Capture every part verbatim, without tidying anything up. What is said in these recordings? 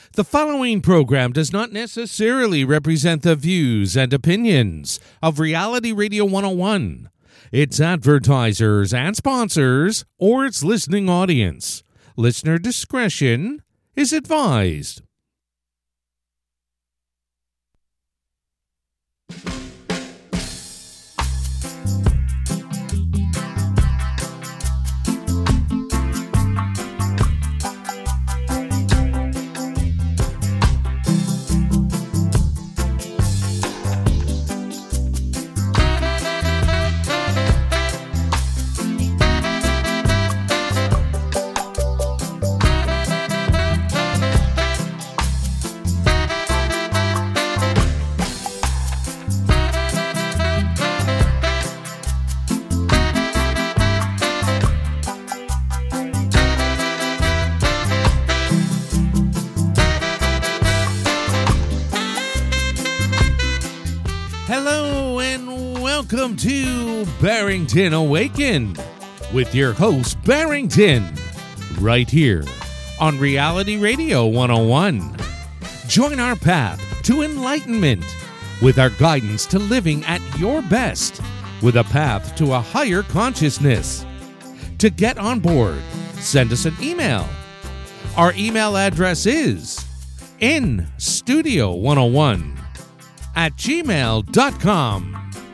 The following program does not necessarily represent the views and opinions of Reality Radio one oh one, its advertisers and sponsors, or its listening audience. Listener discretion is advised. Hello and welcome to Barrington Awakened with your host Barrington, right here on Reality Radio one oh one. Join our path to enlightenment with our guidance to living at your best with a path to a higher consciousness. To get on board, send us an email. Our email address is in studio one oh one at gmail dot com.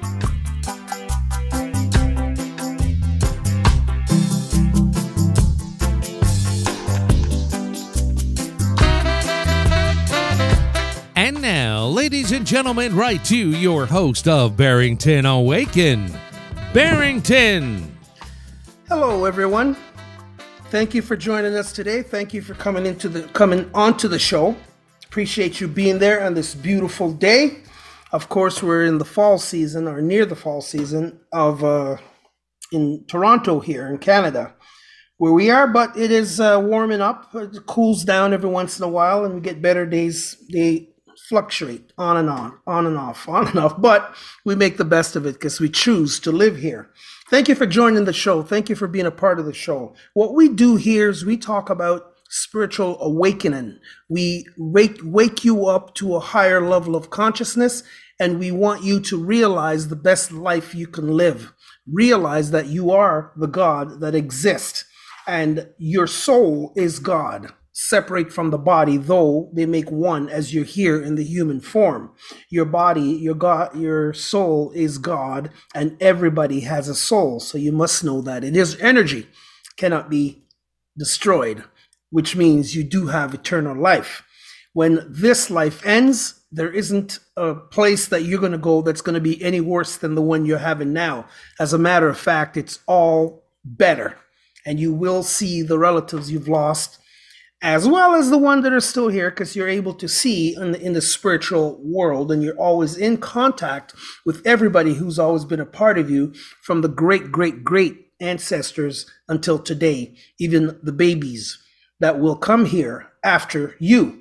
And now, ladies and gentlemen, right to your host of Barrington Awaken, Barrington. Hello, everyone. Thank you for joining us today. Thank you for coming into the coming onto the show. Appreciate you being there on this beautiful day. Of course, we're in the fall season, or near the fall season of uh, in Toronto here in Canada, where we are. But it is uh, warming up. It cools down every once in a while, and we get better days. They fluctuate on and on, on and off, on and off. But we make the best of it because we choose to live here. Thank you for joining the show. Thank you for being a part of the show. What we do here is we talk about spiritual awakening. We wake, wake you up to a higher level of consciousness, and we want you to realize the best life you can live. Realize that you are the God that exists, and your soul is God, separate from the body, though they make one as you're here in the human form. Your body, your God, your soul is God, and everybody has a soul. So you must know that it is energy, cannot be destroyed, which means you do have eternal life. When this life ends, there isn't a place that you're going to go that's going to be any worse than the one you're having now. As a matter of fact, it's all better. And you will see the relatives you've lost, as well as the ones that are still here, because you're able to see in the, in the spiritual world, and you're always in contact with everybody who's always been a part of you from the great, great, great ancestors until today, even the babies that will come here after you.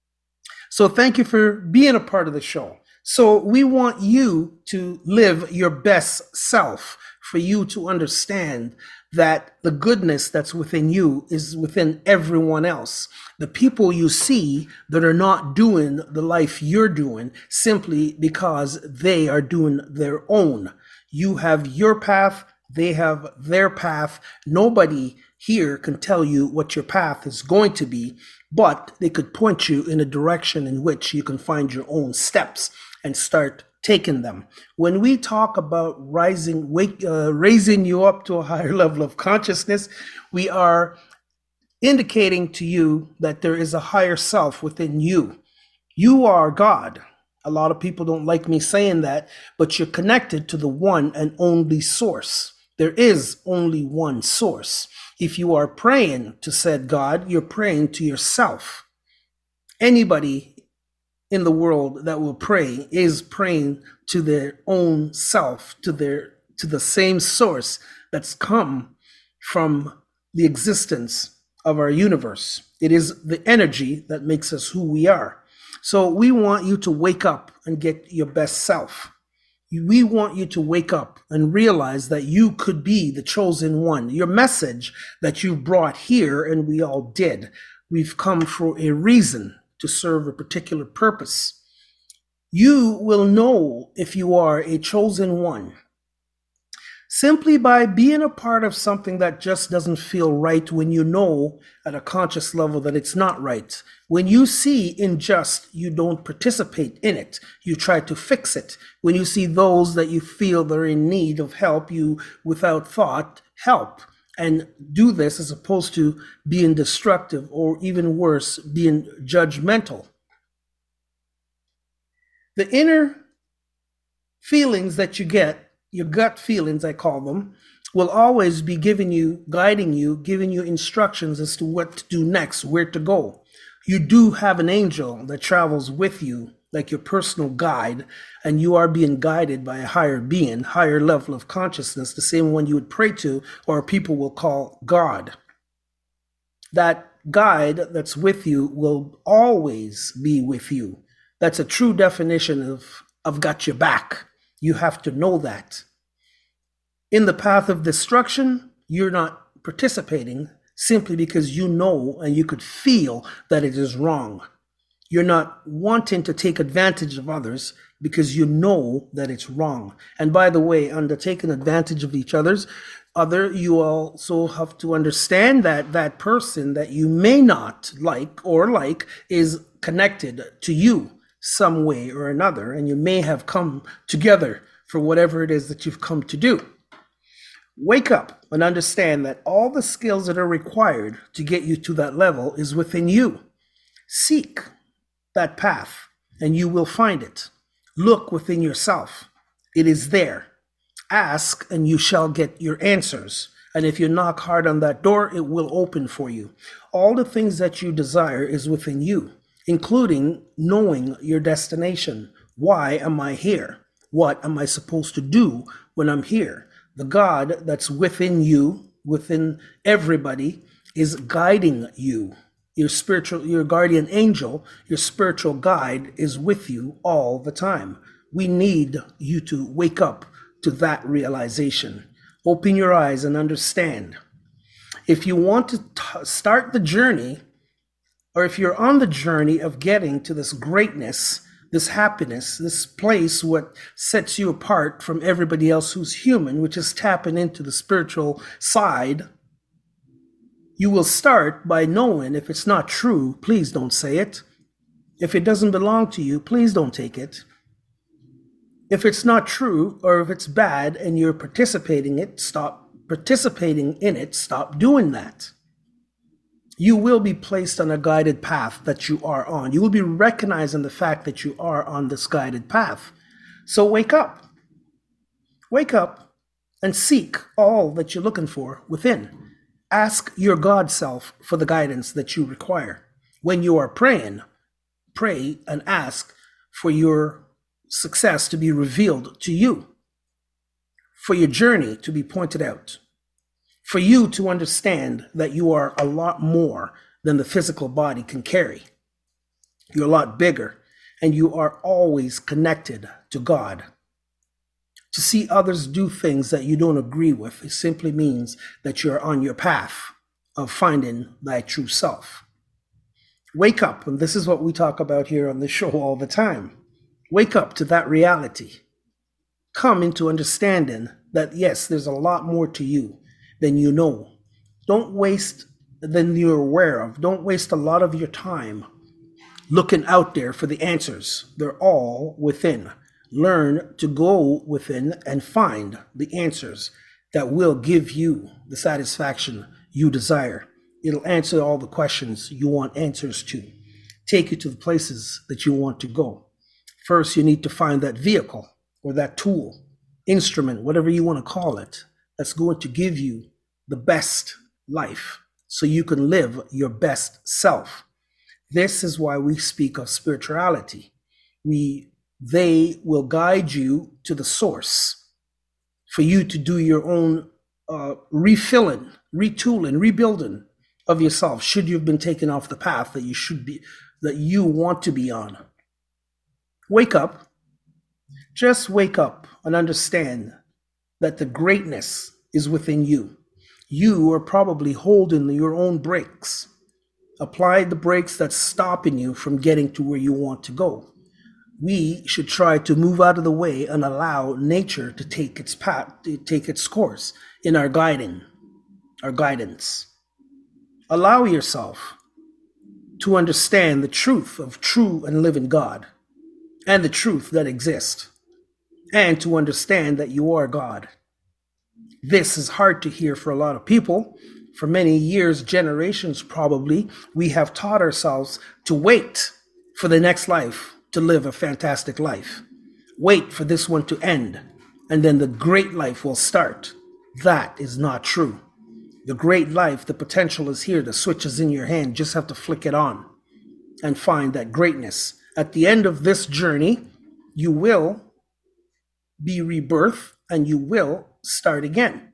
So thank you for being a part of the show. So we want you to live your best self, for you to understand that the goodness that's within you is within everyone else. The people you see that are not doing the life you're doing simply because they are doing their own. You have your path, they have their path. Nobody here can tell you what your path is going to be, but they could point you in a direction in which you can find your own steps and start taking them. When we talk about rising, wake, uh, raising you up to a higher level of consciousness, we are indicating to you that there is a higher self within you. You are God. A lot of people don't like me saying that, but you're connected to the one and only source. There is only one source. If you are praying to said God, you're praying to yourself. Anybody in the world that will pray is praying to their own self, to their to the same source that's come from the existence of our universe. It is the energy that makes us who we are. So we want you to wake up and get your best self. We want you to wake up and realize that you could be the chosen one. Your message that you brought here, and we all did, we've come for a reason. to serve a particular purpose. You will know if you are a chosen one simply by being a part of something that just doesn't feel right when you know at a conscious level that it's not right. When you see unjust, you don't participate in it. You try to fix it. When you see those that you feel that are in need of help, you, without thought, help. And do this as opposed to being destructive or even worse, being judgmental. The inner feelings that you get, your gut feelings, I call them, will always be giving you, guiding you, giving you instructions as to what to do next, where to go. You do have an angel that travels with you, like your personal guide, and you are being guided by a higher being, higher level of consciousness, the same one you would pray to, or people will call God. That guide that's with you will always be with you. That's a true definition of, of got your back. You have to know that. In the path of destruction, you're not participating simply because you know and you could feel that it is wrong. You're not wanting to take advantage of others because you know that it's wrong. And by the way, under taking advantage of each other's, other, you also have to understand that that person that you may not like or like is connected to you some way or another, and you may have come together for whatever it is that you've come to do. Wake up and understand that all the skills that are required to get you to that level is within you. Seek that path and you will find it. Look within yourself. It is there. Ask and you shall get your answers. And if you knock hard on that door, it will open for you. All the things that you desire is within you, including knowing your destination. Why am I here? What am I supposed to do when I'm here? The God that's within you, within everybody, is guiding you. Your spiritual, your guardian angel, your spiritual guide is with you all the time. We need you to wake up to that realization. Open your eyes and understand. If you want to t- start the journey, or if you're on the journey of getting to this greatness, this happiness, this place, what sets you apart from everybody else who's human, which is tapping into the spiritual side, you will start by knowing if it's not true, please don't say it. If it doesn't belong to you, please don't take it. If it's not true, or if it's bad and you're participating in it, stop participating in it, stop doing that. You will be placed on a guided path that you are on. You will be recognizing the fact that you are on this guided path. So wake up. Wake up and seek all that you're looking for within. Ask your God self for the guidance that you require. When you are praying, pray and ask for your success to be revealed to you, for your journey to be pointed out, for you to understand that you are a lot more than the physical body can carry. You're a lot bigger, and you are always connected to God. To see others do things that you don't agree with, it simply means that you're on your path of finding thy true self. Wake up, and this is what we talk about here on the show all the time. Wake up to that reality. Come into understanding that, yes, there's a lot more to you than you know. Don't waste than you're aware of. Don't waste a lot of your time looking out there for the answers. They're all within. Learn to go within and find the answers that will give you the satisfaction you desire. It'll answer all the questions you want answers to. Take you to the places that you want to go. First, you need to find that vehicle or that tool, instrument, whatever you want to call it, that's going to give you the best life so you can live your best self. This is why we speak of spirituality. We, they will guide you to the source for you to do your own uh, refilling, retooling, rebuilding of yourself should you have been taken off the path that you should be, that you want to be on. Wake up. Just wake up and understand that the greatness is within you. You are probably holding your own brakes Apply the brakes that's stopping you from getting to where you want to go. We should try to move out of the way and allow nature to take its path, to take its course in our guiding, our guidance. Allow yourself to understand the truth of true and living God and the truth that exists, and to understand that you are God. This is hard to hear for a lot of people. For many years, generations probably, we have taught ourselves to wait for the next life to live a fantastic life. Wait for this one to end, and then the great life will start. That is not true. The great life, the potential is here. The switch is in your hand. Just have to flick it on and find that greatness. At the end of this journey, you will be rebirthed and you will start again.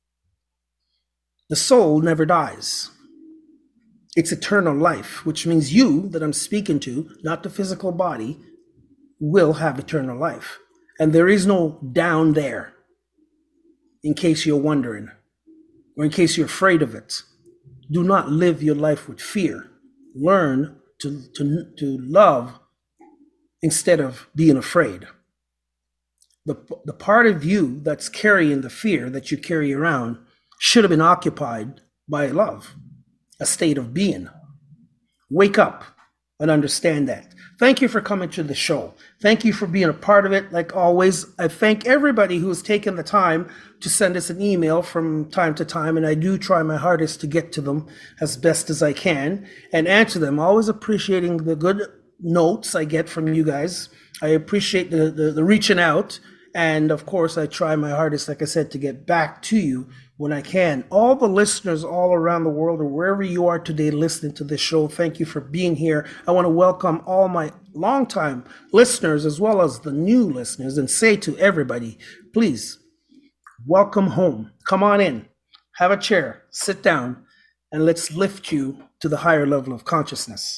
The soul never dies. It's eternal life, which means you that I'm speaking to, not the physical body, will have eternal life. And there is no down there, in case you're wondering, or in case you're afraid of it. Do not live your life with fear. Learn to, to, to love instead of being afraid. The, the part of you that's carrying the fear that you carry around should have been occupied by love, a state of being. Wake up and understand that. Thank you for coming to the show. Thank you for being a part of it. Like always, I thank everybody who has taken the time to send us an email from time to time, and I do try my hardest to get to them as best as I can and answer them. Always appreciating the good notes I get from you guys. I appreciate the, the, the reaching out. And of course, I try my hardest, like I said, to get back to you when I can. All the listeners all around the world or wherever you are today listening to this show, thank you for being here. I want to welcome all my longtime listeners as well as the new listeners and say to everybody, please, welcome home. Come on in, have a chair, sit down, and let's lift you to the higher level of consciousness.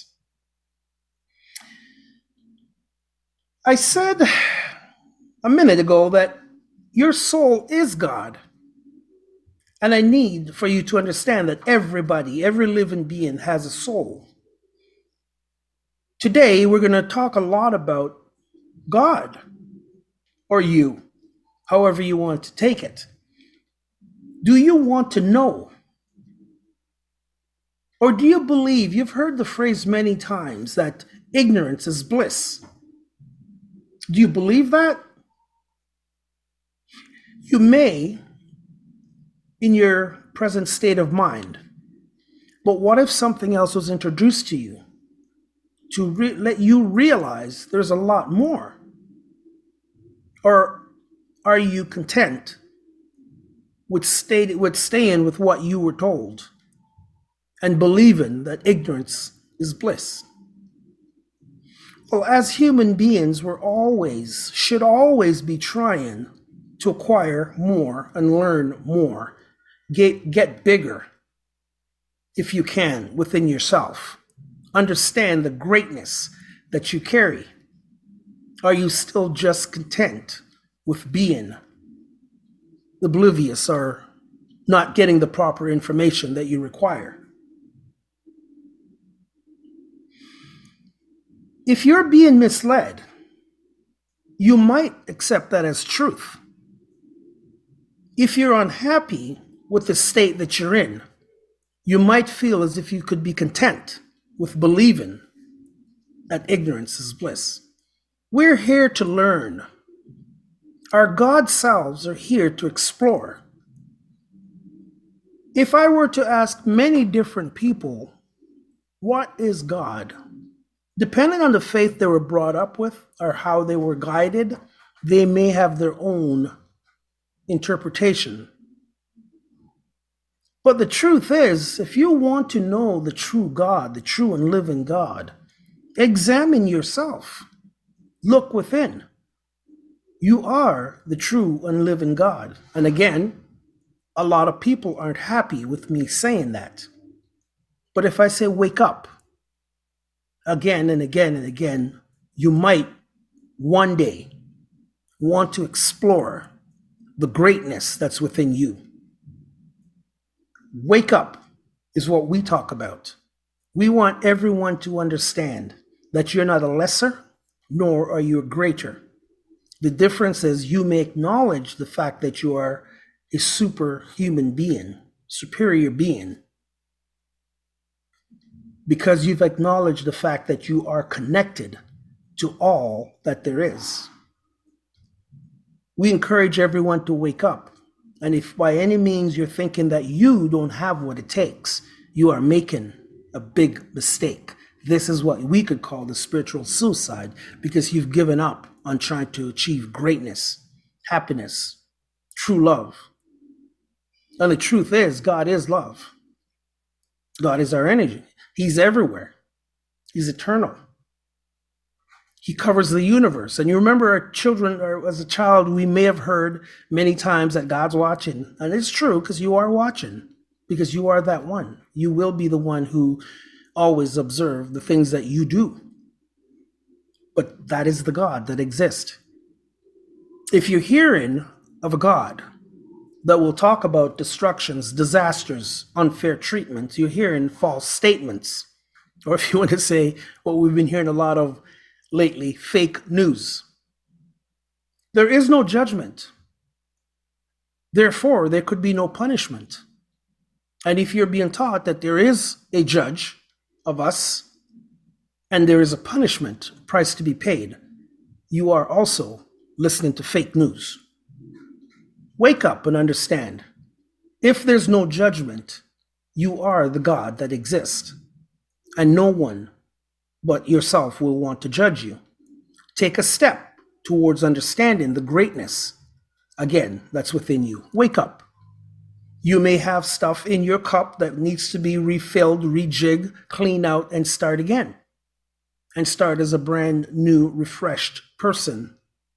I said a minute ago that your soul is God. And I need for you to understand that everybody, every living being has a soul. Today, we're going to talk a lot about God, or you, however you want to take it. Do you want to know? Or do you believe, you've heard the phrase many times, that ignorance is bliss? Do you believe that? You may, in your present state of mind. But what if something else was introduced to you to re- let you realize there's a lot more? Or are you content with, stay- with staying with what you were told and believing that ignorance is bliss? Well, as human beings, we're always, should always be trying to acquire more and learn more. Get, get bigger, if you can, within yourself. Understand the greatness that you carry. Are you still just content with being oblivious or not getting the proper information that you require? If you're being misled, you might accept that as truth. If you're unhappy with the state that you're in, you might feel as if you could be content with believing that ignorance is bliss. We're here to learn. Our God selves are here to explore. If I were to ask many different people, what is God? Depending on the faith they were brought up with or how they were guided, they may have their own interpretation. But the truth is, if you want to know the true God, the true and living God, examine yourself. Look within. You are the true and living God. And again, a lot of people aren't happy with me saying that. But if I say wake up, again and again and again, you might one day want to explore the greatness that's within you. Wake up is what we talk about. We want everyone to understand that you're not a lesser, nor are you a greater. The difference is you may acknowledge the fact that you are a superhuman being, superior being, because you've acknowledged the fact that you are connected to all that there is. We encourage everyone to wake up. And if by any means you're thinking that you don't have what it takes, you are making a big mistake. This is what we could call the spiritual suicide, because you've given up on trying to achieve greatness, happiness, true love. And the truth is, God is love. God is our energy. He's everywhere. He's eternal. He covers the universe. And you remember our children, or as a child, we may have heard many times that God's watching. And it's true, because you are watching, because you are that one. You will be the one who always observe the things that you do. But that is the God that exists. If you're hearing of a God that will talk about destructions, disasters, unfair treatment, you're hearing false statements. Or if you want to say what we've been hearing a lot of lately, fake news. There is no judgment. Therefore, there could be no punishment. And if you're being taught that there is a judge of us, and there is a punishment, price to be paid, you are also listening to fake news. Wake up and understand. If there's no judgment, you are the God that exists, and no one but yourself will want to judge you. Take a step towards understanding the greatness, again, that's within you. Wake up. You may have stuff in your cup that needs to be refilled, rejig, clean out, and start again. And start as a brand new, refreshed person.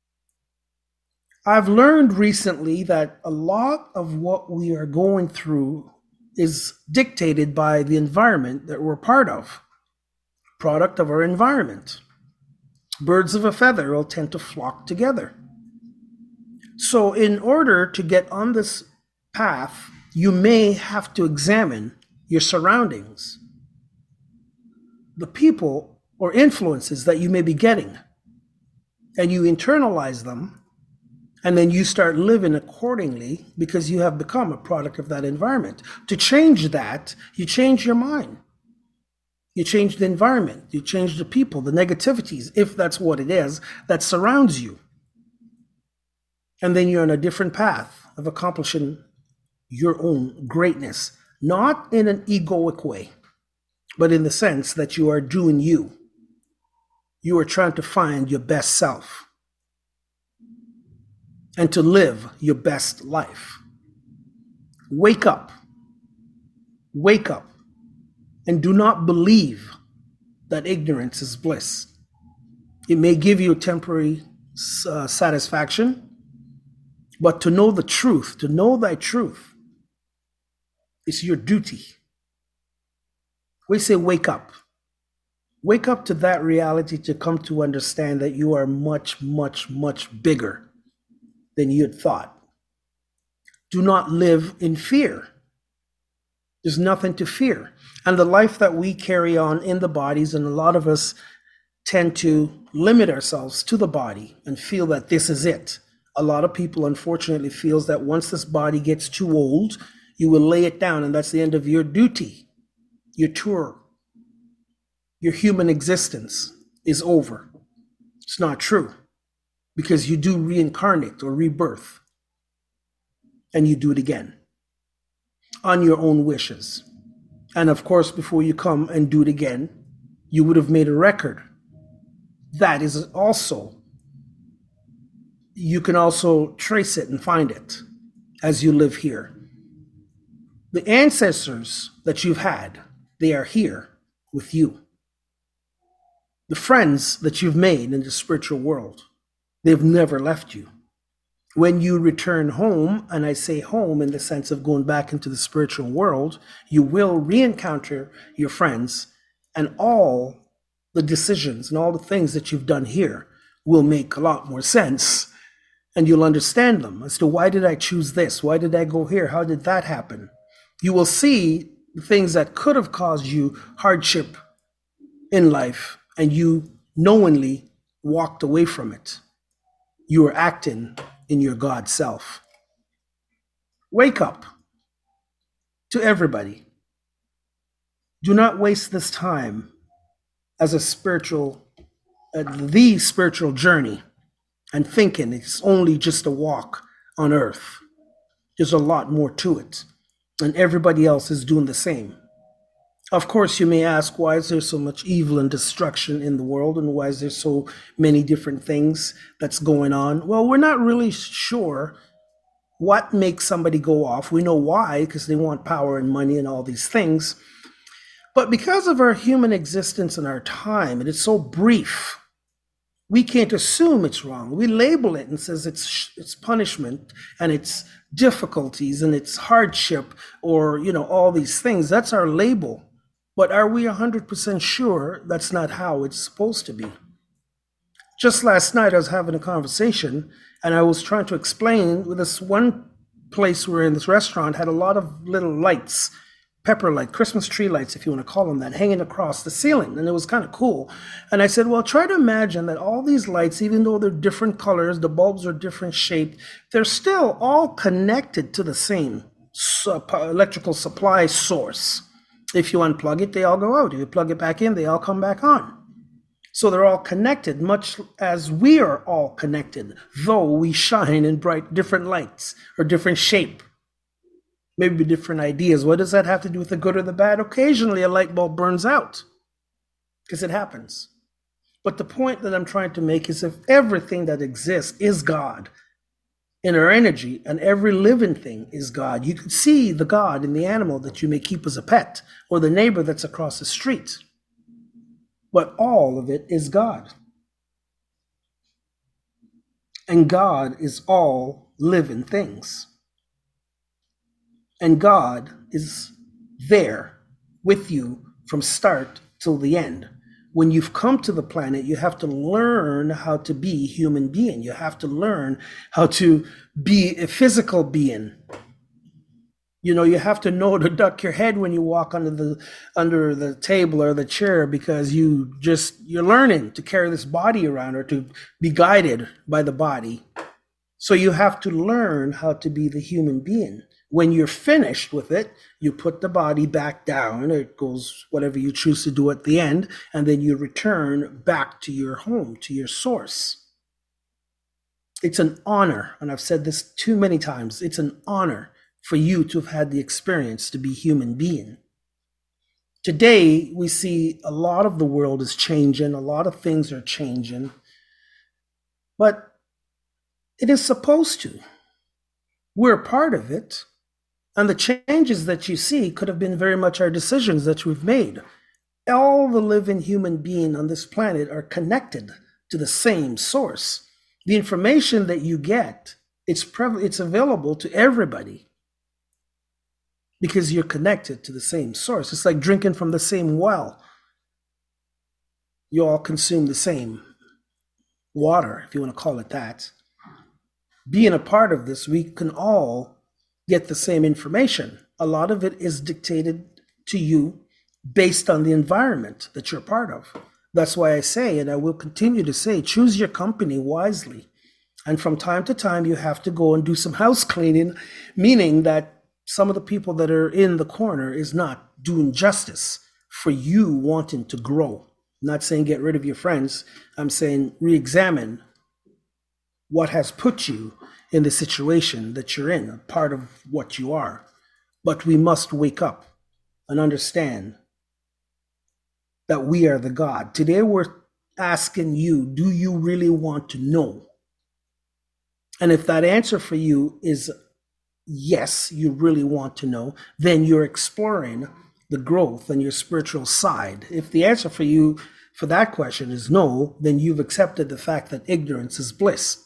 I've learned recently that a lot of what we are going through is dictated by the environment that we're part of. Product of our environment. Birds of a feather will tend to flock together. So in order to get on this path, you may have to examine your surroundings, the people or influences that you may be getting, and you internalize them, and then you start living accordingly because you have become a product of that environment. To change that, you change your mind. You change the environment. You change the people, the negativities, if that's what it is, that surrounds you. And then you're on a different path of accomplishing your own greatness, not in an egoic way, but in the sense that you are doing you. You are trying to find your best self and to live your best life. Wake up. Wake up. And do not believe that ignorance is bliss. It may give you temporary uh, satisfaction, but to know the truth, to know thy truth, is your duty. We say wake up. Wake up to that reality, to come to understand that you are much, much, much bigger than you had thought. Do not live in fear. There's nothing to fear. And the life that we carry on in the bodies, and a lot of us tend to limit ourselves to the body and feel that this is it. A lot of people, unfortunately, feels that once this body gets too old, you will lay it down, and that's the end of your duty. Your tour, your human existence is over. It's not true, because you do reincarnate or rebirth, and you do it again on your own wishes. And of course, before you come and do it again, you would have made a record. That is also, you can also trace it and find it as you live here. The ancestors that you've had, they are here with you. The friends that you've made in the spiritual world, they've never left you. When you return home, and I say home in the sense of going back into the spiritual world, you will re-encounter your friends, and all the decisions and all the things that you've done here will make a lot more sense, and you'll understand them as to why did I choose this? Why did I go here? How did that happen? You will see the things that could have caused you hardship in life, and you knowingly walked away from it. You were acting in your God self. Wake up to everybody. Do not waste this time as a spiritual, uh, the spiritual journey, and thinking it's only just a walk on earth. There's a lot more to it, and everybody else is doing the same. Of course, you may ask, why is there so much evil and destruction in the world, and why is there so many different things that's going on? Well, we're not really sure what makes somebody go off. We know why, because they want power and money and all these things. But because of our human existence and our time, and it's so brief, we can't assume it's wrong. We label it and says it's it's punishment and it's difficulties and it's hardship, or, you know, all these things. That's our label. But are we one hundred percent sure that's not how it's supposed to be? Just last night, I was having a conversation, and I was trying to explain with this one place we were in, this restaurant had a lot of little lights, pepper light, Christmas tree lights, if you want to call them that, hanging across the ceiling. And it was kind of cool. And I said, well, try to imagine that all these lights, even though they're different colors, the bulbs are different shaped, they're still all connected to the same electrical supply source. If you unplug it, they all go out. If you plug it back in, they all come back on. So they're all connected, much as we are all connected, though we shine in bright different lights or different shape. Maybe different ideas. What does that have to do with the good or the bad? Occasionally a light bulb burns out, because it happens. But the point that I'm trying to make is, if everything that exists is God in our energy, and every living thing is God, you can see the God in the animal that you may keep as a pet, or the neighbor that's across the street. But all of it is God. And God is all living things. And God is there with you from start till the end. When you've come to the planet, you have to learn how to be a human being. You have to learn how to be a physical being. You know, you have to know to duck your head when you walk under the under the table or the chair, because you just you're learning to carry this body around, or to be guided by the body. So you have to learn how to be the human being. When you're finished with it, you put the body back down. It goes whatever you choose to do at the end, and then you return back to your home, to your source. It's an honor, and I've said this too many times, it's an honor for you to have had the experience to be a human being. Today, we see a lot of the world is changing, a lot of things are changing, but it is supposed to. We're a part of it. And the changes that you see could have been very much our decisions that we've made. All the living human beings on this planet are connected to the same source. The information that you get, it's prev- it's available to everybody, because you're connected to the same source. It's like drinking from the same well. You all consume the same water, if you want to call it that. Being a part of this, we can all get the same information. A lot of it is dictated to you based on the environment that you're part of. That's why I say, and I will continue to say, choose your company wisely. And from time to time, you have to go and do some house cleaning, meaning that some of the people that are in the corner is not doing justice for you wanting to grow. I'm not saying get rid of your friends. I'm saying re-examine what has put you in the situation that you're in, a part of what you are. But we must wake up and understand that we are the God. Today we're asking you, do you really want to know? And if that answer for you is yes, you really want to know, then you're exploring the growth and your spiritual side. If the answer for you for that question is no, then you've accepted the fact that ignorance is bliss.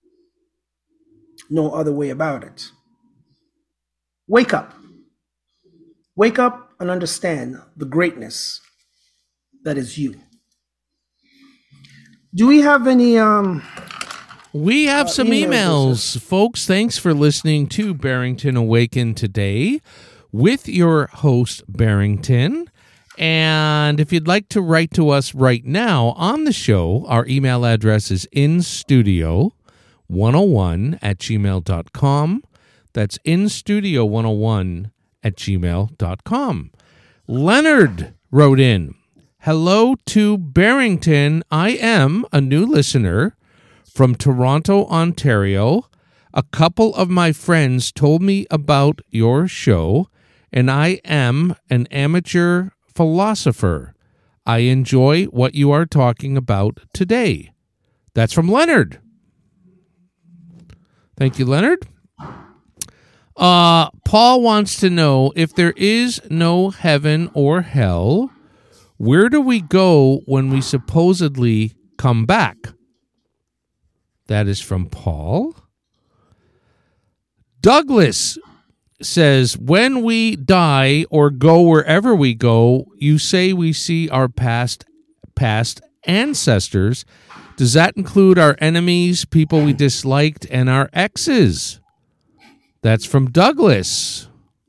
No other way about it. Wake up. Wake up and understand the greatness that is you. Do we have any... um? We have uh, some emails, emails. Folks, thanks for listening to Barrington Awaken today. with your host, Barrington. And if you'd like to write to us right now on the show, our email address is instudio one oh one at gmail dot com. That's instudio one oh one at gmail dot com. Leonard wrote in, hello to Barrington. I am a new listener from Toronto, Ontario. A couple of my friends told me about your show, and I am an amateur philosopher. I enjoy what you are talking about today. That's from Leonard. Thank you, Leonard. Uh, Paul wants to know, if there is no heaven or hell, where do we go when we supposedly come back? That is from Paul. Douglas says, when we die or go wherever we go, you say we see our past past ancestors. Does that include our enemies, people we disliked, and our exes? That's from Douglas.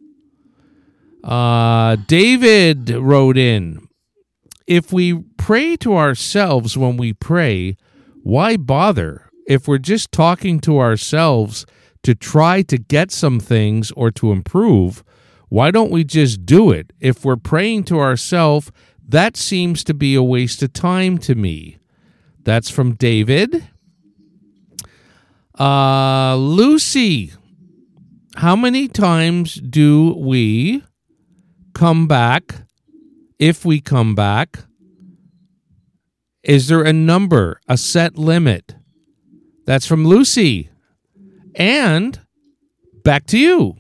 Uh, David wrote in, if we pray to ourselves when we pray, why bother? If we're just talking to ourselves to try to get some things or to improve, why don't we just do it? If we're praying to ourselves, that seems to be a waste of time to me. That's from David. Uh, Lucy, how many times do we come back if we come back? Is there a number, a set limit? That's from Lucy. And back to you.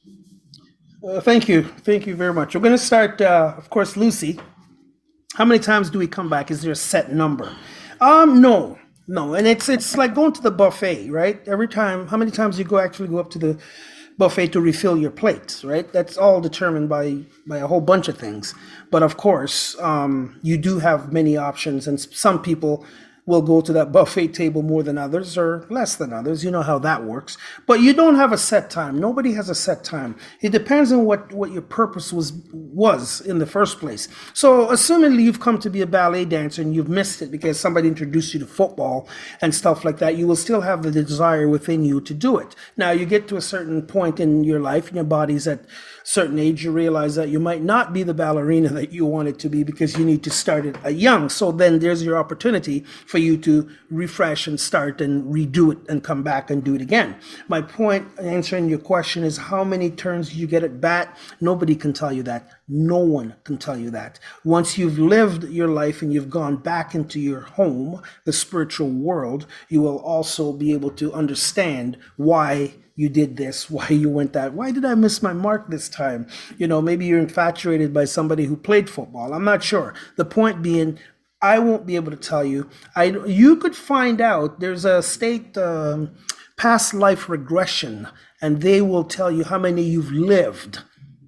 Uh, thank you. Thank you very much. We're going to start, uh, of course, Lucy. How many times do we come back? Is there a set number? Um, no, no. And it's it's like going to the buffet, right? Every time, how many times you go actually go up to the buffet to refill your plates, right? That's all determined by, by a whole bunch of things. But of course, um, you do have many options, and some people will go to that buffet table more than others or less than others. You know how that works. But you don't have a set time. Nobody has a set time. It depends on what, what your purpose was was in the first place. So assuming you've come to be a ballet dancer and you've missed it because somebody introduced you to football and stuff like that, you will still have the desire within you to do it. Now, you get to a certain point in your life, and your body's at a certain age, you realize that you might not be the ballerina that you wanted to be because you need to start it young. So then there's your opportunity for you to refresh and start and redo it and come back and do it again. My point answering your question is, how many turns you get at bat? Nobody can tell you that. No one can tell you that. Once you've lived your life and you've gone back into your home, the spiritual world, you will also be able to understand why you did this, why you went that, why did I miss my mark this time? You know, maybe you're infatuated by somebody who played football. I'm not sure. The point being, I won't be able to tell you. I, you could find out. There's a state um, past life regression, and they will tell you how many you've lived,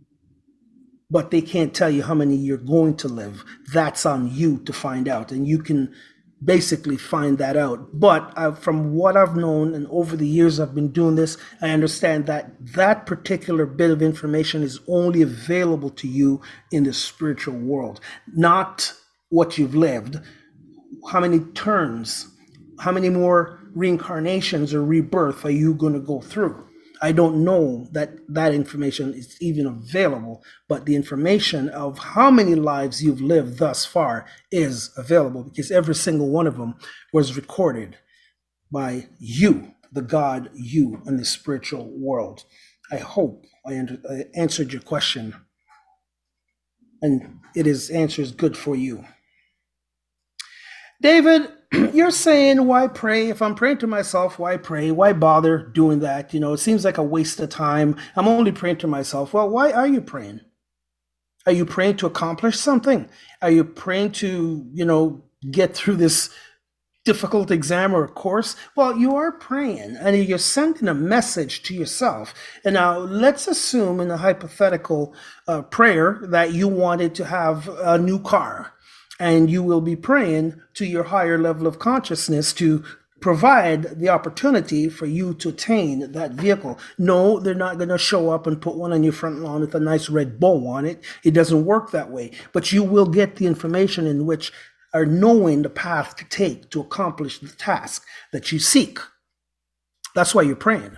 but they can't tell you how many you're going to live. That's on you to find out, and you can basically find that out. But uh, from what I've known, and over the years I've been doing this, I understand that that particular bit of information is only available to you in the spiritual world, not what you've lived, how many turns, how many more reincarnations or rebirth are you going to go through? I don't know that that information is even available, but the information of how many lives you've lived thus far is available, because every single one of them was recorded by you, the God, you, in the spiritual world. I hope I, under, I answered your question, and it is answers good for you. David, you're saying, why pray? If I'm praying to myself, why pray? Why bother doing that? You know, it seems like a waste of time. I'm only praying to myself. Well, why are you praying? Are you praying to accomplish something? Are you praying to, you know, get through this difficult exam or course? Well, you are praying, and you're sending a message to yourself. And now let's assume in a hypothetical uh, prayer that you wanted to have a new car. And you will be praying to your higher level of consciousness to provide the opportunity for you to attain that vehicle. No, they're not going to show up and put one on your front lawn with a nice red bow on it. It doesn't work that way. But you will get the information in which are knowing the path to take to accomplish the task that you seek. That's why you're praying.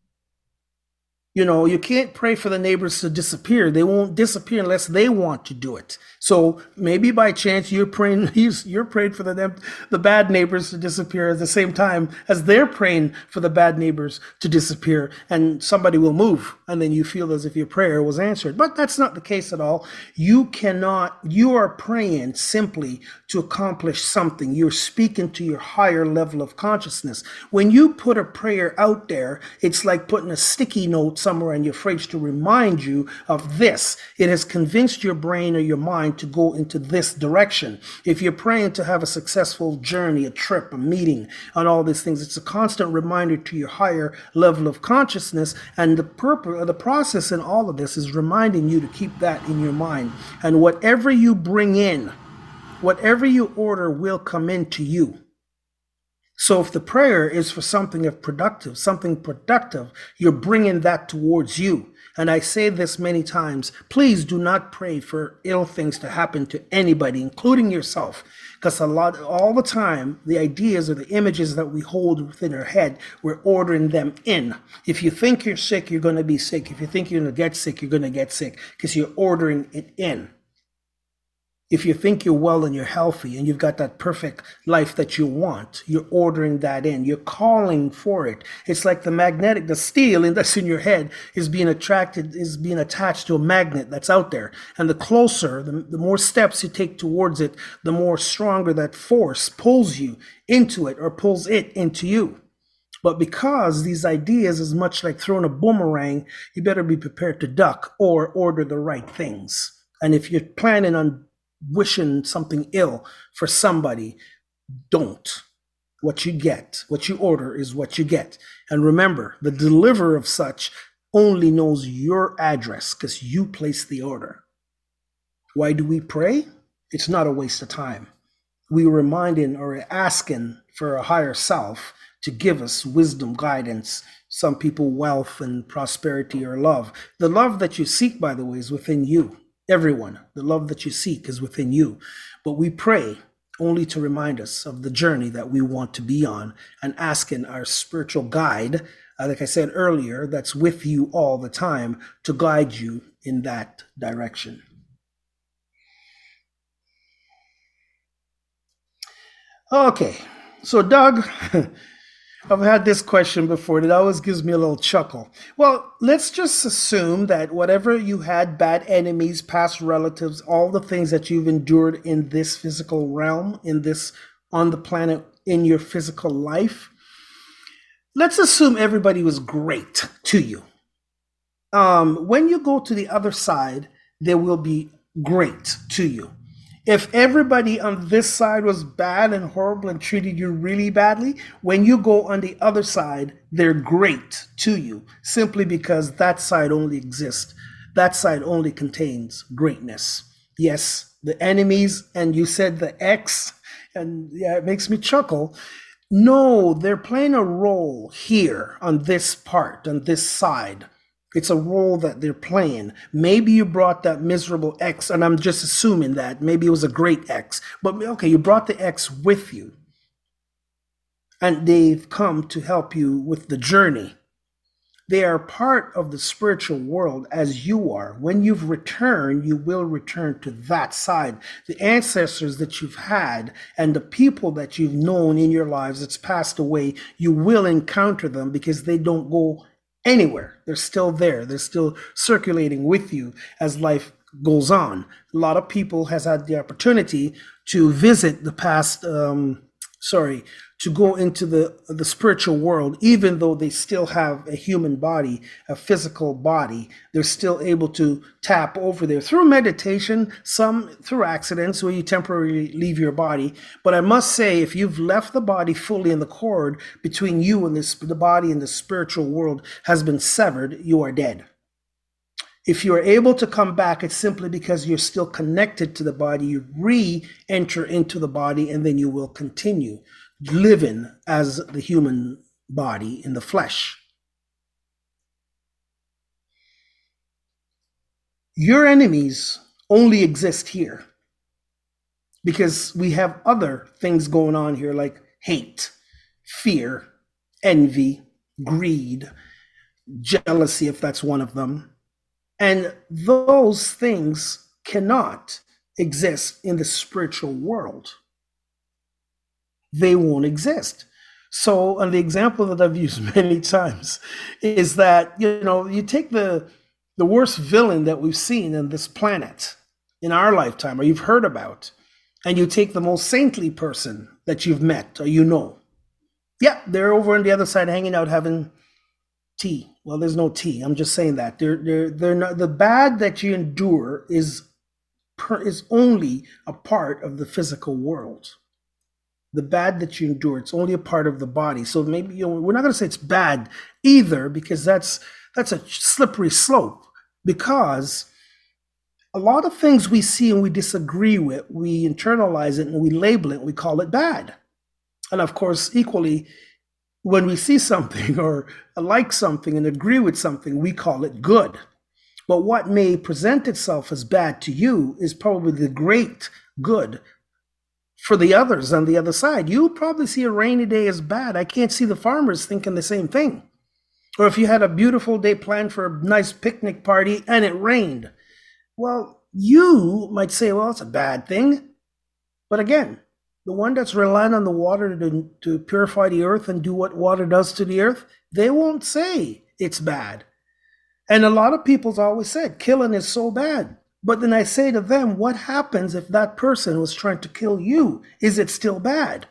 You know, you can't pray for the neighbors to disappear. They won't disappear unless they want to do it. So maybe by chance you're praying, you're praying for the, the bad neighbors to disappear at the same time as they're praying for the bad neighbors to disappear, and somebody will move, and then you feel as if your prayer was answered. But that's not the case at all. You cannot, you are praying simply to accomplish something. You're speaking to your higher level of consciousness. When you put a prayer out there, it's like putting a sticky note somewhere in your fridge to remind you of this. It has convinced your brain or your mind to go into this direction. If you're praying to have a successful journey, a trip, a meeting, and all these things, it's a constant reminder to your higher level of consciousness. And the purpose, the process in all of this is reminding you to keep that in your mind. And whatever you bring in, whatever you order will come into you. So if the prayer is for something of productive, something productive, you're bringing that towards you. And I say this many times, please do not pray for ill things to happen to anybody, including yourself. Because a lot, all the time, the ideas or the images that we hold within our head, we're ordering them in. If you think you're sick, you're going to be sick. If you think you're going to get sick, you're going to get sick, because you're ordering it in. If you think you're well and you're healthy and you've got that perfect life that you want, you're ordering that in. You're calling for it. It's like the magnetic, the steel that's in your head is being attracted, is being attached to a magnet that's out there. And the closer, the, the more steps you take towards it, the more stronger that force pulls you into it or pulls it into you. But because these ideas is much like throwing a boomerang, you better be prepared to duck or order the right things. And if you're planning on wishing something ill for somebody, don't. What you get, what you order is what you get. And remember, the deliverer of such only knows your address because you placed the order. Why do we pray? It's not a waste of time. We are reminding or asking for a higher self to give us wisdom, guidance, some people wealth and prosperity or love. The love that you seek, by the way, is within you. Everyone, the love that you seek is within you. But we pray only to remind us of the journey that we want to be on, and asking our spiritual guide, uh, like I said earlier, that's with you all the time, to guide you in that direction. Okay, so Doug, I've had this question before that always gives me a little chuckle. Well, let's just assume that whatever you had, bad enemies, past relatives, all the things that you've endured in this physical realm, in this, on the planet, in your physical life, let's assume everybody was great to you. Um, when you go to the other side, they will be great to you. If everybody on this side was bad and horrible and treated you really badly, when you go on the other side, they're great to you, simply because that side only exists. That side only contains greatness. Yes, the enemies, and you said the X, and yeah, it makes me chuckle. No, they're playing a role here on this part, on this side. It's a role that they're playing. Maybe you brought that miserable ex, and I'm just assuming that. Maybe it was a great ex. But okay, you brought the ex with you. And they've come to help you with the journey. They are part of the spiritual world as you are. When you've returned, you will return to that side. The ancestors that you've had and the people that you've known in your lives that's passed away, you will encounter them because they don't go anywhere. They're still there. They're still circulating with you as life goes on. A lot of people has had the opportunity to visit the past, um, sorry, to go into the, the spiritual world, even though they still have a human body, a physical body. They're still able to tap over there through meditation, some through accidents where you temporarily leave your body. But I must say, if you've left the body fully and the cord between you and this, the body and the spiritual world has been severed, you are dead. If you are able to come back, it's simply because you're still connected to the body. You re-enter into the body, and then you will continue living as the human body in the flesh. Your enemies only exist here because we have other things going on here like hate, fear, envy, greed, jealousy, if that's one of them. And those things cannot exist in the spiritual world. They won't exist. So, and the example that I've used many times is that, you know, you take the the worst villain that we've seen in this planet in our lifetime, or you've heard about, and you take the most saintly person that you've met or you know. Yeah, they're over on the other side hanging out having tea. Well, there's no tea. I'm just saying that. They're they're they're not, the bad that you endure is per, is only a part of the physical world. The bad that you endure, it's only a part of the body. So maybe, you know, we're not going to say it's bad either, because that's that's a slippery slope. Because a lot of things we see and we disagree with, we internalize it and we label it, and we call it bad. And of course, equally, when we see something or like something and agree with something, we call it good. But what may present itself as bad to you is probably the great good for the others on the other side. You probably see a rainy day as bad. I can't see the farmers thinking the same thing. Or if you had a beautiful day planned for a nice picnic party and it rained, well, you might say, well, it's a bad thing. But again, the one that's relying on the water to, to purify the earth and do what water does to the earth, they won't say it's bad. And a lot of people's always said, killing is so bad. But then I say to them, what happens if that person was trying to kill you? Is it still bad?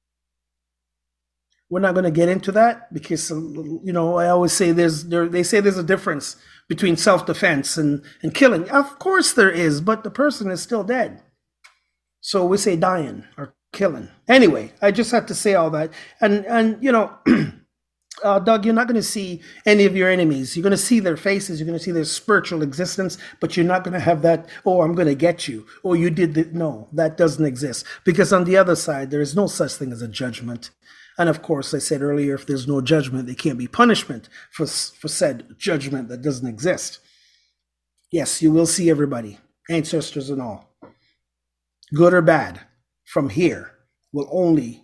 We're not going to get into that because, you know, I always say there's, there, they say there's a difference between self-defense and, and killing. Of course there is, but the person is still dead. So we say dying or killing. Anyway, I just had to say all that. And, and you know, uh, Doug, you're not going to see any of your enemies. You're going to see their faces. You're going to see their spiritual existence, but you're not going to have that, oh, I'm going to get you. Oh, you did that. No, that doesn't exist. Because on the other side, there is no such thing as a judgment. And of course, I said earlier, if there's no judgment, there can't be punishment for, for said judgment that doesn't exist. Yes, you will see everybody, ancestors and all, good or bad, from here will only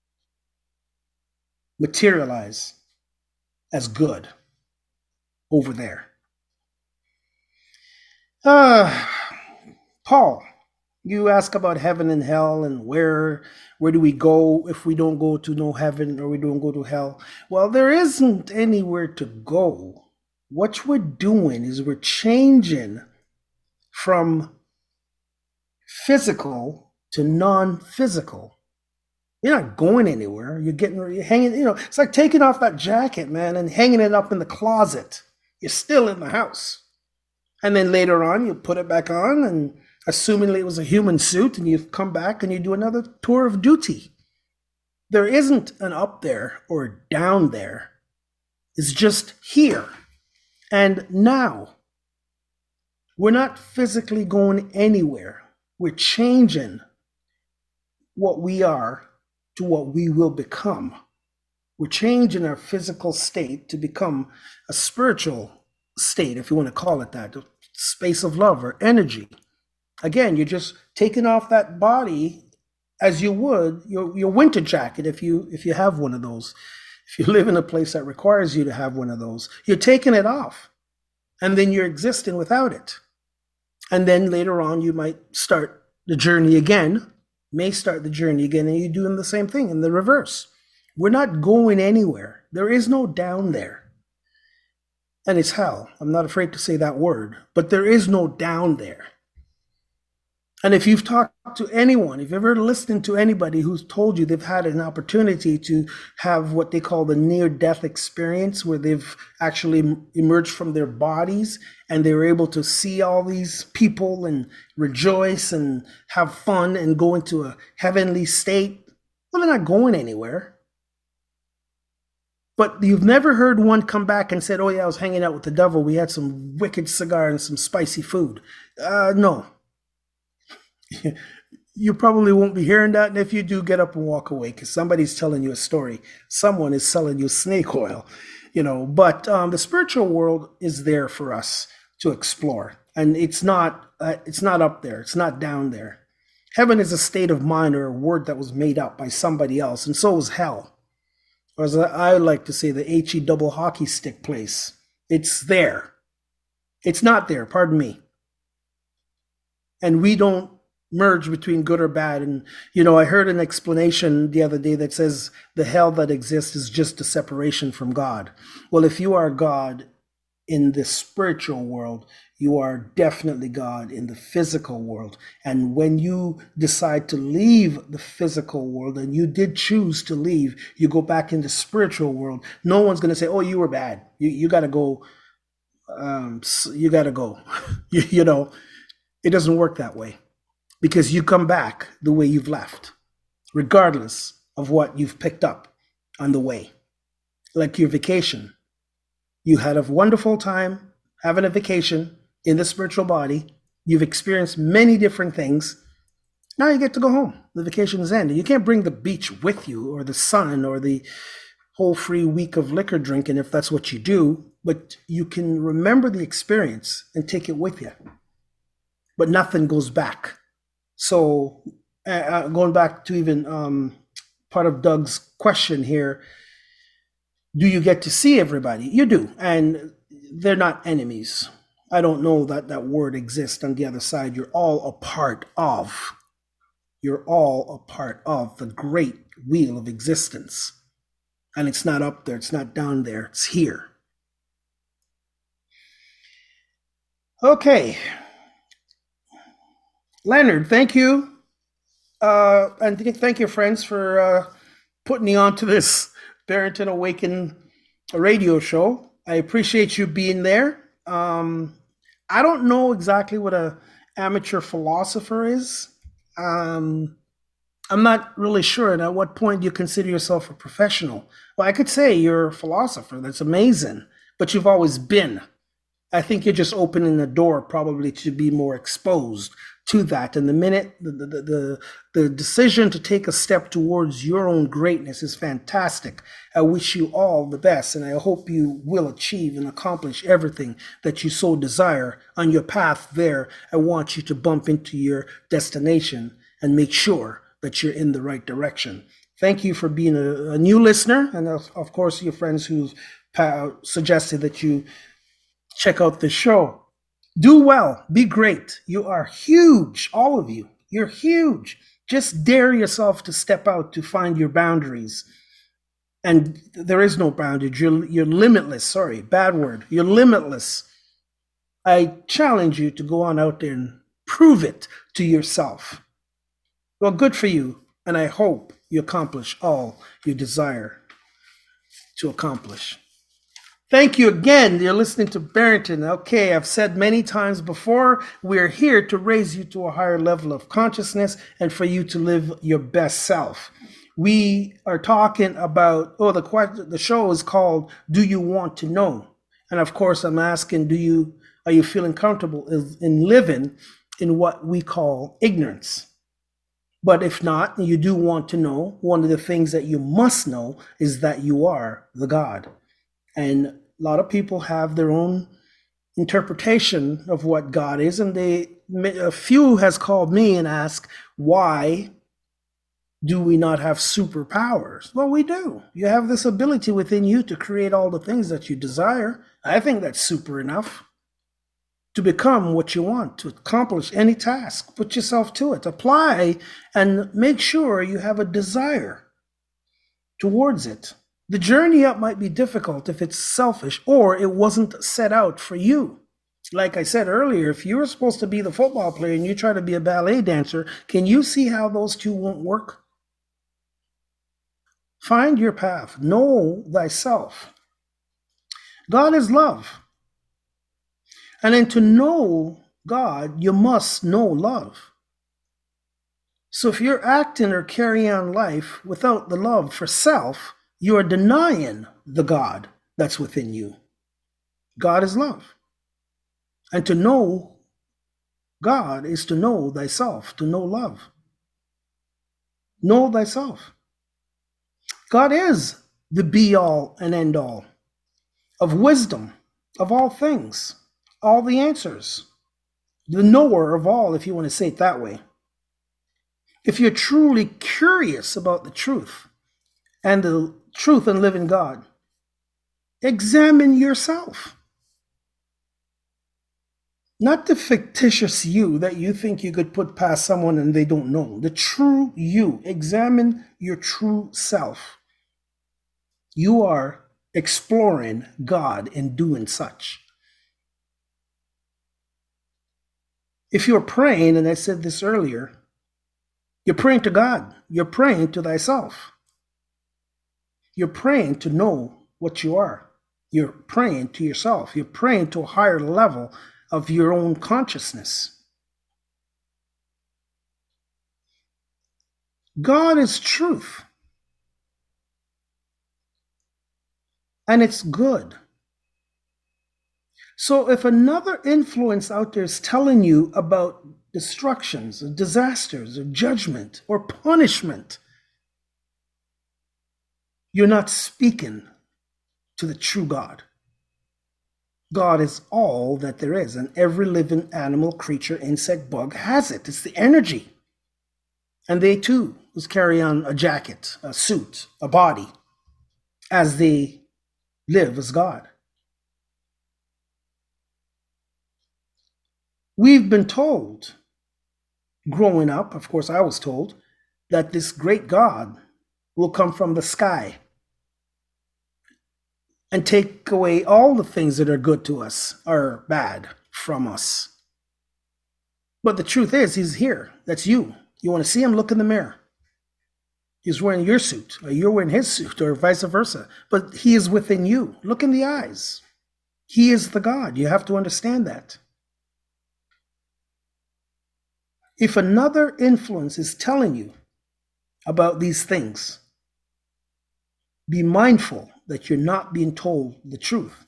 materialize as good over there. Uh, Paul, you ask about heaven and hell and where where do we go if we don't go to no heaven or we don't go to hell? Well, there isn't anywhere to go. What we're doing is we're changing from physical to non-physical. You're not going anywhere. You're getting, you're hanging, you know, it's like taking off that jacket, man, and hanging it up in the closet. You're still in the house. And then later on, you put it back on, and assumingly it was a human suit, and you come back and you do another tour of duty. There isn't an up there or a down there. It's just here and now. We're not physically going anywhere. We're changing what we are to what we will become. We're changing our physical state to become a spiritual state, if you want to call it that, a space of love or energy. Again, you're just taking off that body as you would your, your winter jacket if you if you have one of those. If you live in a place that requires you to have one of those, you're taking it off. And then you're existing without it. And then later on, you might start the journey again, may start the journey again, and you're doing the same thing in the reverse. We're not going anywhere. There is no down there. And it's hell. I'm not afraid to say that word, but there is no down there. And if you've talked to anyone, if you've ever listened to anybody who's told you they've had an opportunity to have what they call the near-death experience, where they've actually emerged from their bodies and they were able to see all these people and rejoice and have fun and go into a heavenly state, well, they're not going anywhere. But you've never heard one come back and said, oh yeah, I was hanging out with the devil. We had some wicked cigar and some spicy food. Uh, no. you probably won't be hearing that. And if you do, get up and walk away because somebody's telling you a story. Someone is selling you snake oil, you know. But um, the spiritual world is there for us to explore. And it's not, uh, it's not up there. It's not down there. Heaven is a state of mind or a word that was made up by somebody else. And so is hell. Or as I like to say, the H E double hockey stick place. It's there. It's not there, pardon me. And we don't merge between good or bad. And, you know, I heard an explanation the other day that says the hell that exists is just a separation from God. Well, if you are God in the spiritual world, you are definitely God in the physical world. And when you decide to leave the physical world, and you did choose to leave, you go back in the spiritual world, no one's going to say, oh, you were bad. You, you got to go. Um, you got to go. you, you know, it doesn't work that way because you come back the way you've left, regardless of what you've picked up on the way. Like your vacation. You had a wonderful time having a vacation in the spiritual body. You've experienced many different things. Now you get to go home. The vacation is ended. You can't bring the beach with you or the sun or the whole free week of liquor drinking if that's what you do, but you can remember the experience and take it with you. But nothing goes back. So uh, going back to even um, part of Doug's question here, do you get to see everybody? You do. And they're not enemies. I don't know that that word exists on the other side. You're all a part of. You're all a part of the great wheel of existence. And it's not up there. It's not down there. It's here. Okay. Leonard, thank you. Uh, and thank you, friends, for uh, putting me on to this Barrington Awaken radio show. I appreciate you being there. Um, I don't know exactly what a amateur philosopher is. Um, I'm not really sure. And at what point do you consider yourself a professional? Well, I could say you're a philosopher. That's amazing. But you've always been. I think you're just opening the door probably to be more exposed to that. And the minute the, the, the, the decision to take a step towards your own greatness is fantastic. I wish you all the best, and I hope you will achieve and accomplish everything that you so desire on your path there. I want you to bump into your destination and make sure that you're in the right direction. Thank you for being a, a new listener, and of, of course your friends who've uh, suggested that you check out the show. Do well. Be great. You are huge. All of you. You're huge. Just dare yourself to step out to find your boundaries. And there is no boundary. You're, you're limitless. Sorry, bad word. You're limitless. I challenge you to go on out there and prove it to yourself. Well, good for you. And I hope you accomplish all you desire to accomplish. Thank you again. You're listening to Barrington. Okay, I've said many times before, we're here to raise you to a higher level of consciousness and for you to live your best self. We are talking about, oh, the question, the show is called, Do You Want to Know? And of course, I'm asking, do you, are you feeling comfortable in living in what we call ignorance? But if not, you do want to know, one of the things that you must know is that you are the God. And a lot of people have their own interpretation of what God is, and they, a few has called me and asked, why do we not have superpowers? Well, we do. You have this ability within you to create all the things that you desire. I think that's super enough to become what you want, to accomplish any task. Put yourself to it. Apply and make sure you have a desire towards it. The journey up might be difficult if it's selfish or it wasn't set out for you. Like I said earlier, if you were supposed to be the football player and you try to be a ballet dancer, can you see how those two won't work? Find your path. Know thyself. God is love. And then to know God, you must know love. So if you're acting or carrying on life without the love for self, you are denying the God that's within you. God is love. And to know God is to know thyself, to know love. Know thyself. God is the be all and end all of wisdom, of all things, all the answers, the knower of all, if you want to say it that way. If you're truly curious about the truth and the truth and living God, examine yourself. Not the fictitious you that you think you could put past someone and they don't know. The true you. Examine your true self. You are exploring God in doing such. If you're praying, and I said this earlier, you're praying to God. You're praying to thyself. You're praying to know what you are. You're praying to yourself. You're praying to a higher level of your own consciousness. God is truth. And it's good. So if another influence out there is telling you about destructions, or disasters, or judgment, or punishment, you're not speaking to the true God. God is all that there is, and every living animal, creature, insect, bug has it. It's the energy. And they too must carry on a jacket, a suit, a body, as they live as God. We've been told, growing up, of course I was told, that this great God will come from the sky and take away all the things that are good to us, or bad, from us. But the truth is, he's here. That's you. You want to see him? Look in the mirror. He's wearing your suit, or you're wearing his suit, or vice versa. But he is within you. Look in the eyes. He is the God. You have to understand that. If another influence is telling you about these things, be mindful that you're not being told the truth.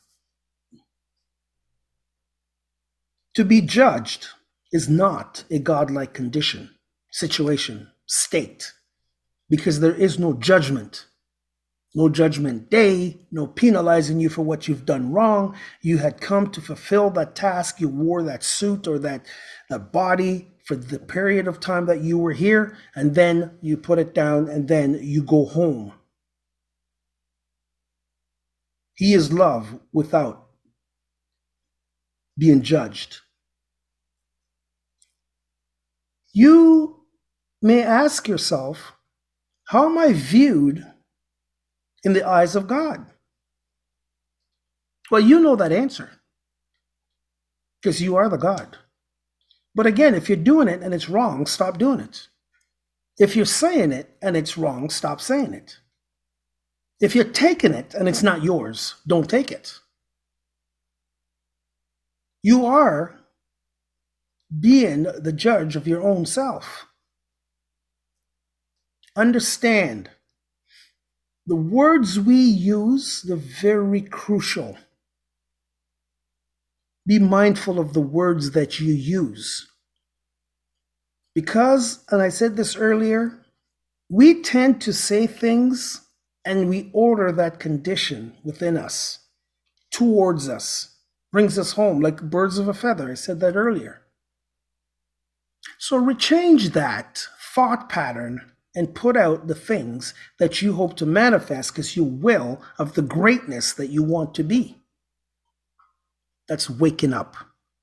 To be judged is not a godlike condition, situation, state, because there is no judgment. No judgment day, no penalizing you for what you've done wrong. You had come to fulfill that task. You wore that suit or that, that body for the period of time that you were here, and then you put it down and then you go home. He is love without being judged. You may ask yourself, how am I viewed in the eyes of God? Well, you know that answer, because you are the God. But again, if you're doing it and it's wrong, stop doing it. If you're saying it and it's wrong, stop saying it. If you're taking it and it's not yours, don't take it. You are being the judge of your own self. Understand, the words we use, they're very crucial. Be mindful of the words that you use. Because, and I said this earlier, we tend to say things and we order that condition within us, towards us, brings us home like birds of a feather. I said that earlier. So rechange that thought pattern and put out the things that you hope to manifest, because you will, of the greatness that you want to be. That's waking up.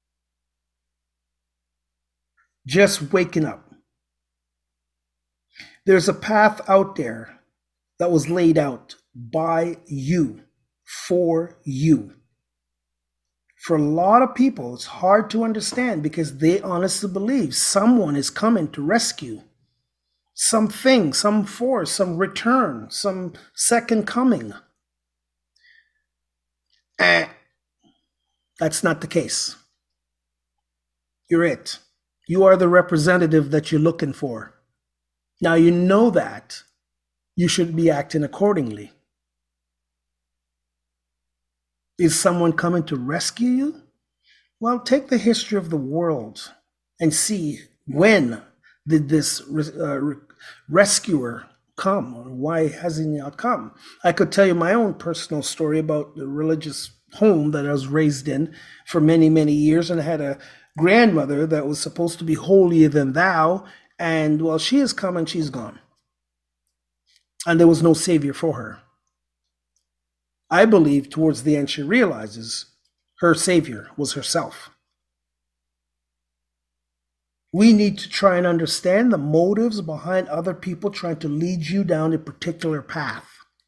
Just waking up. There's a path out there that was laid out by you, for you. For a lot of people, it's hard to understand because they honestly believe someone is coming to rescue. Something, some force, some return, some second coming. Eh, that's not the case. You're it. You are the representative that you're looking for. Now you know that. You should be acting accordingly. Is someone coming to rescue you? Well, take the history of the world and see when did this uh, rescuer come, or why hasn't he not come? I could tell you my own personal story about the religious home that I was raised in for many, many years, and I had a grandmother that was supposed to be holier than thou, and well, she has come and she's gone. And there was no savior for her. I believe towards the end she realizes her savior was herself. We need to try and understand the motives behind other people trying to lead you down a particular path.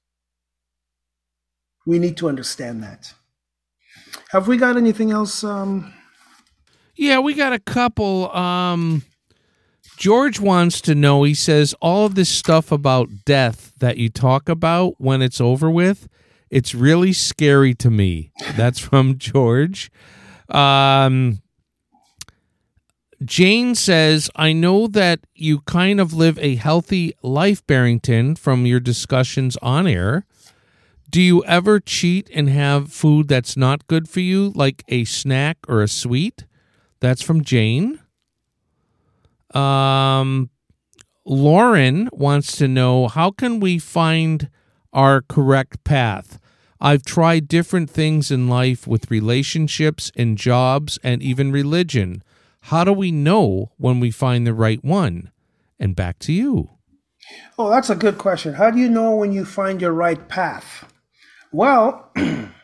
We need to understand that. Have we got anything else? Um... Yeah, we got a couple. Um, George wants to know, he says, all of this stuff about death that you talk about when it's over with, it's really scary to me. That's from George. Um, Jane says, I know that you kind of live a healthy life, Barrington, from your discussions on air. Do you ever cheat and have food that's not good for you, like a snack or a sweet? That's from Jane. Um, Lauren wants to know, how can we find our correct path? I've tried different things in life with relationships and jobs and even religion. How do we know when we find the right one? And back to you. Oh, that's a good question. How do you know when you find your right path? Well,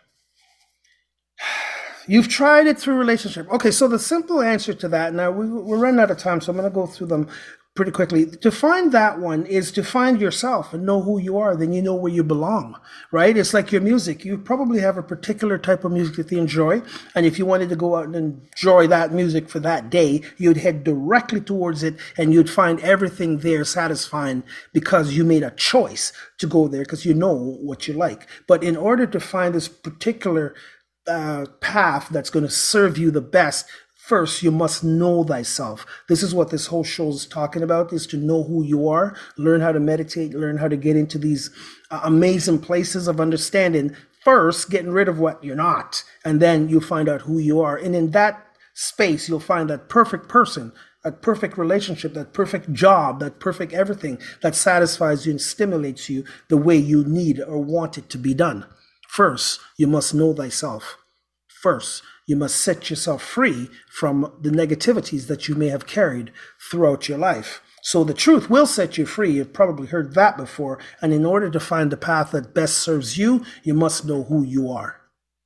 you've tried it through relationship. Okay, so the simple answer to that, now we, we're running out of time, so I'm going to go through them pretty quickly. To find that one is to find yourself and know who you are. Then you know where you belong, right? It's like your music. You probably have a particular type of music that you enjoy. And if you wanted to go out and enjoy that music for that day, you'd head directly towards it and you'd find everything there satisfying because you made a choice to go there because you know what you like. But in order to find this particular uh, path that's going to serve you the best, first, you must know thyself. This is what this whole show is talking about, is to know who you are, learn how to meditate, learn how to get into these uh, amazing places of understanding. First, getting rid of what you're not, and then you'll find out who you are. And in that space, you'll find that perfect person, that perfect relationship, that perfect job, that perfect everything that satisfies you and stimulates you the way you need or want it to be done. First, you must know thyself. First, you must set yourself free from the negativities that you may have carried throughout your life. So the truth will set you free. You've probably heard that before. And in order to find the path that best serves you, you must know who you are.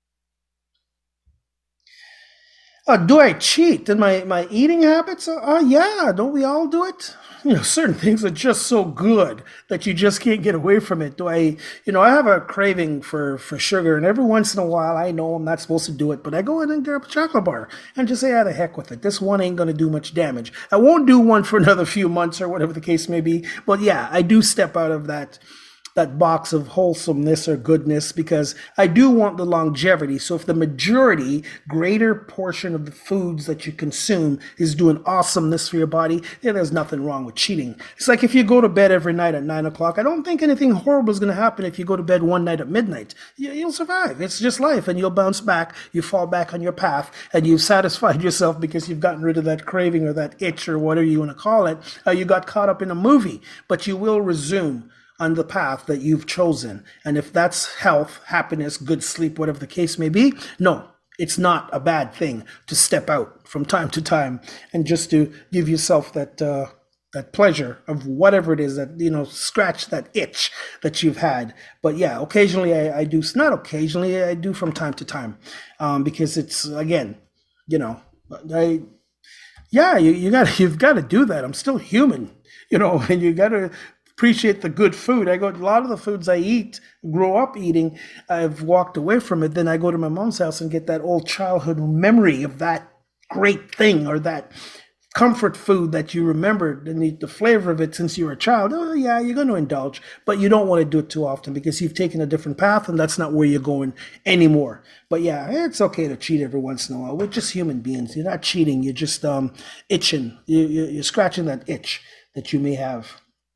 Uh, do I cheat in my, my eating habits? Uh, uh, yeah, don't we all do it? You know, certain things are just so good that you just can't get away from it. Do I, you know, I have a craving for, for sugar, and every once in a while, I know I'm not supposed to do it, but I go in and grab a chocolate bar and just say, ah, the heck with it. This one ain't going to do much damage. I won't do one for another few months or whatever the case may be. But yeah, I do step out of that that box of wholesomeness or goodness because I do want the longevity. So if the majority, greater portion of the foods that you consume is doing awesomeness for your body, then there's nothing wrong with cheating. It's like if you go to bed every night at nine o'clock, I don't think anything horrible is going to happen if you go to bed one night at midnight. You'll survive. It's just life, and you'll bounce back. You fall back on your path, and you've satisfied yourself because you've gotten rid of that craving or that itch or whatever you want to call it. Uh, you got caught up in a movie, but you will resume on the path that you've chosen. And if that's health, happiness, good sleep, whatever the case may be, no, it's not a bad thing to step out from time to time and just to give yourself that uh, that pleasure of whatever it is that, you know, scratch that itch that you've had. But yeah, occasionally I, I do, not occasionally, I do from time to time um, because it's, again, you know, I, yeah, you, you got you've got to do that. I'm still human, you know, and you got to appreciate the good food. I go, a lot of the foods I eat, grow up eating, I've walked away from it. Then I go to my mom's house and get that old childhood memory of that great thing or that comfort food that you remembered and the, the flavor of it since you were a child. Oh yeah, you're going to indulge, but you don't want to do it too often because you've taken a different path and that's not where you're going anymore. But yeah, it's okay to cheat every once in a while. We're just human beings. You're not cheating. You're just um, itching. You, you, you're scratching that itch that you may have.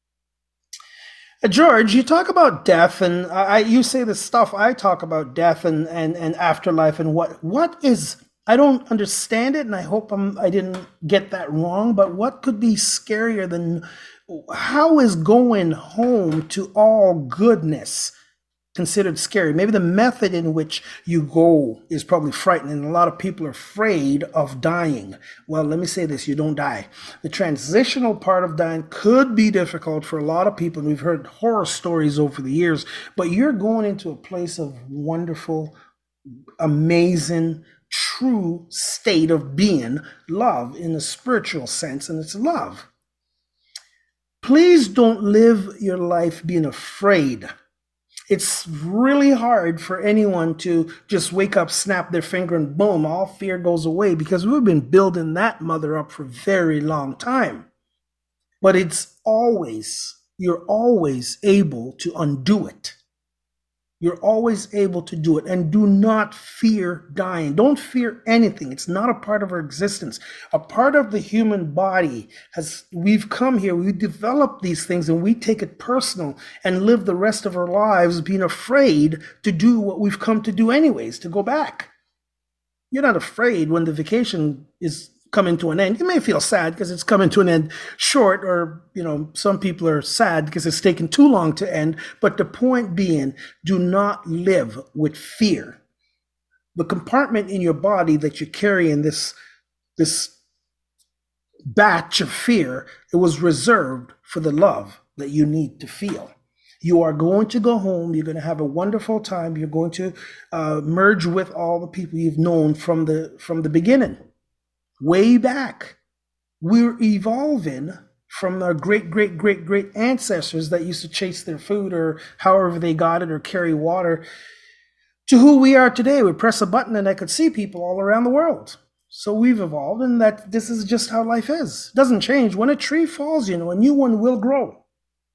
George, you talk about death, and I, you say this stuff. I talk about death and, and, and afterlife, and what what is. I don't understand it, and I hope I'm, I didn't get that wrong. But what could be scarier than How is going home to all goodness considered scary? Maybe the method in which you go is probably frightening. A lot of people are afraid of dying. Well, let me say this, you don't die. The transitional part of dying could be difficult for a lot of people. We've heard horror stories over the years, but you're going into a place of wonderful, amazing, true state of being, love in a spiritual sense, and it's love. Please don't live your life being afraid. It's really hard for anyone to just wake up, snap their finger, and boom, all fear goes away, because we've been building that mother up for a very long time. But it's always, you're always able to undo it. You're always able to do it. And do not fear dying. Don't fear anything. It's not a part of our existence. A part of the human body, has we've come here, we develop these things, and we take it personal and live the rest of our lives being afraid to do what we've come to do anyways, to go back. You're not afraid when the vacation is coming to an end. You may feel sad because it's coming to an end short, or, you know, some people are sad because it's taken too long to end. But the point being, do not live with fear. The compartment in your body that you carry in this, this batch of fear, it was reserved for the love that you need to feel. You are going to go home. You're going to have a wonderful time. You're going to uh, merge with all the people you've known from the from the beginning. Way back, we're evolving from our great, great, great, great ancestors that used to chase their food or however they got it or carry water to who we are today. We press a button and I could see people all around the world. So we've evolved, and that this is just how life is. It doesn't change. When a tree falls, you know, a new one will grow.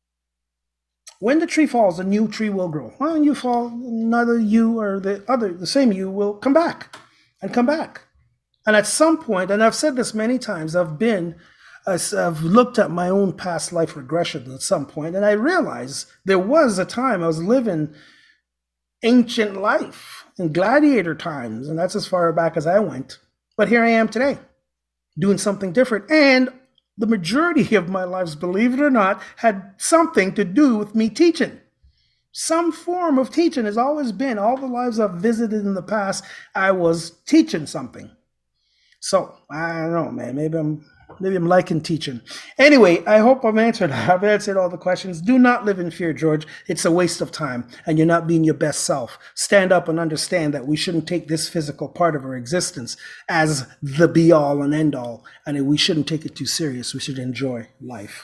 When the tree falls, a new tree will grow. When you fall, another you or the other, the same you will come back and come back. And at some point, and I've said this many times, I've been, I've looked at my own past life regression at some point, and I realized there was a time I was living ancient life in gladiator times, and that's as far back as I went. But here I am today, doing something different. And the majority of my lives, believe it or not, had something to do with me teaching. Some form of teaching has always been, all the lives I've visited in the past, I was teaching something. So, I don't know, man. Maybe I'm maybe I'm liking teaching. Anyway, I hope I've answered. I've answered all the questions. Do not live in fear, George. It's a waste of time, and you're not being your best self. Stand up and understand that we shouldn't take this physical part of our existence as the be-all and end-all, and we shouldn't take it too serious. We should enjoy life.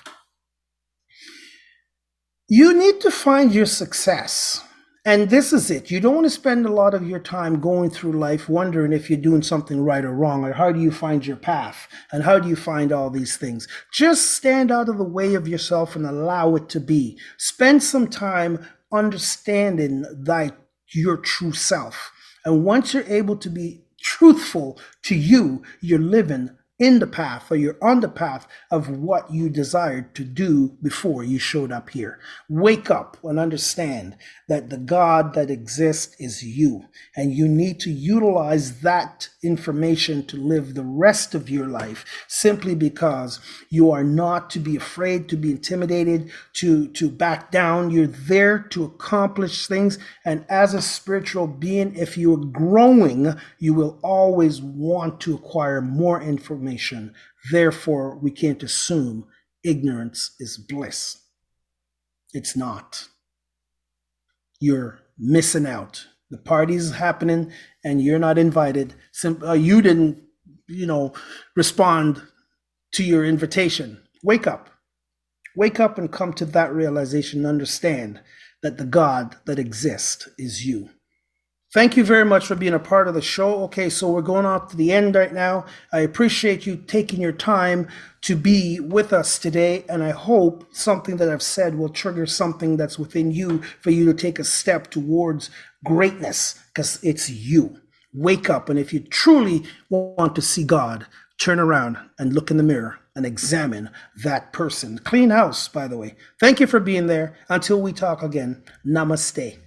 You need to find your success. And this is it. You don't want to spend a lot of your time going through life wondering if you're doing something right or wrong, or how do you find your path, and how do you find all these things. Just stand out of the way of yourself and allow it to be. Spend some time understanding thy, your true self. And once you're able to be truthful to you, you're living in the path, or you're on the path of what you desired to do before you showed up here. Wake up and understand that the God that exists is you, and you need to utilize that information to live the rest of your life, simply because you are not to be afraid, to be intimidated, to, to back down. You're there to accomplish things, and as a spiritual being, if you're growing, you will always want to acquire more information. Therefore, we can't assume ignorance is bliss. It's not. You're missing out. The party's happening and you're not invited. Sim- uh, you didn't, you know, respond to your invitation. Wake up. Wake up and come to that realization and understand that the God that exists is you. Thank you very much for being a part of the show. Okay, so we're going off to the end right now. I appreciate you taking your time to be with us today, and I hope something that I've said will trigger something that's within you for you to take a step towards greatness, because it's you. Wake up, and if you truly want to see God, turn around and look in the mirror and examine that person. Clean house, by the way. Thank you for being there. Until we talk again, namaste.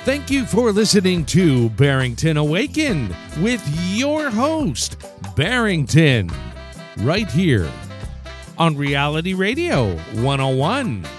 Thank you for listening to Barrington Awaken with your host, Barrington, right here on Reality Radio one oh one.